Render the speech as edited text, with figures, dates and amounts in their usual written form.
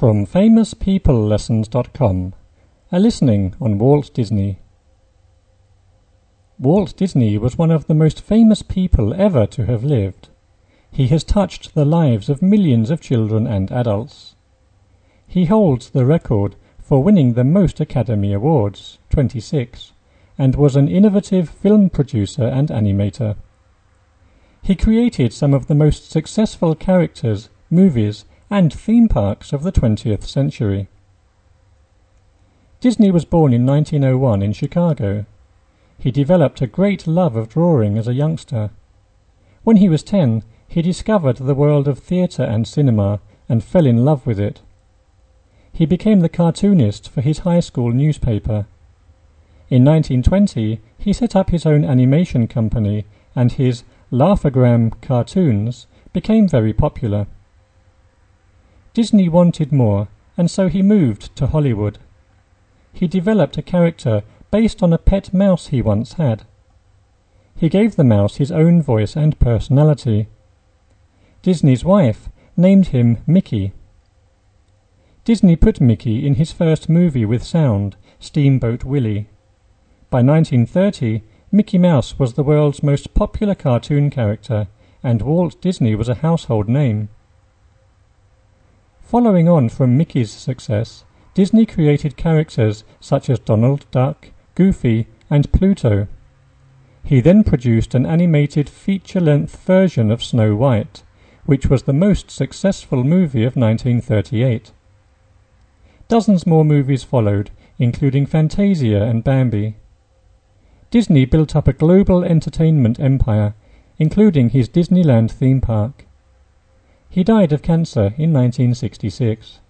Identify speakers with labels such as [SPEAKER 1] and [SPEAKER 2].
[SPEAKER 1] From FamousPeopleLessons.com, a listening on Walt Disney. Walt Disney was one of the most famous people ever to have lived. He has touched the lives of millions of children and adults. He holds the record for winning the most Academy Awards, 26, and was an innovative film producer and animator. He created some of the most successful characters, movies, and theme parks of the 20th century. Disney was born in 1901 in Chicago. He developed a great love of drawing as a youngster. When he was 10, he discovered the world of theatre and cinema and fell in love with it. He became the cartoonist for his high school newspaper. In 1920, he set up his own animation company, and his Laugh-O-Gram cartoons became very popular. Disney wanted more, and so he moved to Hollywood. He developed a character based on a pet mouse he once had. He gave the mouse his own voice and personality. Disney's wife named him Mickey. Disney put Mickey in his first movie with sound, Steamboat Willie. By 1930, Mickey Mouse was the world's most popular cartoon character, and Walt Disney was a household name. Following on from Mickey's success, Disney created characters such as Donald Duck, Goofy, and Pluto. He then produced an animated feature-length version of Snow White, which was the most successful movie of 1938. Dozens more movies followed, including Fantasia and Bambi. Disney built up a global entertainment empire, including his Disneyland theme park. He died of cancer in 1966.